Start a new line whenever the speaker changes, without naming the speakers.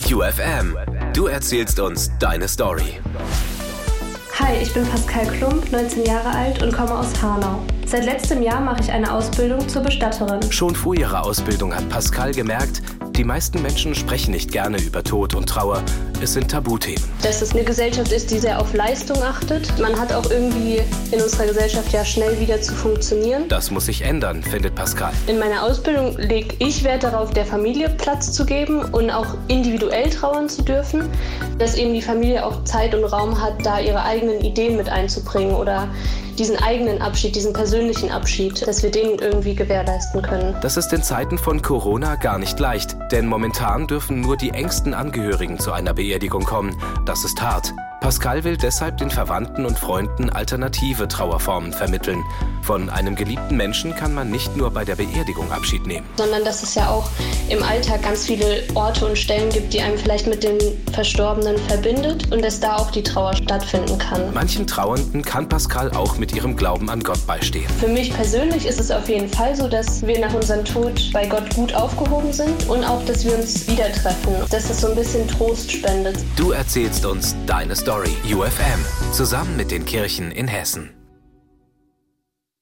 UFM. Du erzählst uns deine Story.
Hi, ich bin Pascal Klump, 19 Jahre alt und komme aus Hanau. Seit letztem Jahr mache ich eine Ausbildung zur Bestatterin.
Schon vor ihrer Ausbildung hat Pascal gemerkt, die meisten Menschen sprechen nicht gerne über Tod und Trauer. Es sind Tabuthemen.
Dass es eine Gesellschaft ist, die sehr auf Leistung achtet. Man hat auch irgendwie in unserer Gesellschaft ja schnell wieder zu funktionieren.
Das muss sich ändern, findet Pascal.
In meiner Ausbildung lege ich Wert darauf, der Familie Platz zu geben und auch individuell trauern zu dürfen. Dass eben die Familie auch Zeit und Raum hat, da ihre eigenen Ideen mit einzubringen oder diesen eigenen Abschied, diesen persönlichen Abschied, dass wir den irgendwie gewährleisten können.
Das ist in Zeiten von Corona gar nicht leicht, denn momentan dürfen nur die engsten Angehörigen zu einer Beerdigung kommen. Das ist hart. Pascal will deshalb den Verwandten und Freunden alternative Trauerformen vermitteln. Von einem geliebten Menschen kann man nicht nur bei der Beerdigung Abschied nehmen.
Sondern dass es ja auch im Alltag ganz viele Orte und Stellen gibt, die einem vielleicht mit dem Verstorbenen verbindet und dass da auch die Trauer stattfinden kann.
Manchen Trauernden kann Pascal auch mit ihrem Glauben an Gott beistehen.
Für mich persönlich ist es auf jeden Fall so, dass wir nach unserem Tod bei Gott gut aufgehoben sind und auch, dass wir uns wieder treffen, dass es so ein bisschen Trost spendet.
Du erzählst uns deine Story. UFM. Zusammen mit den Kirchen in Hessen.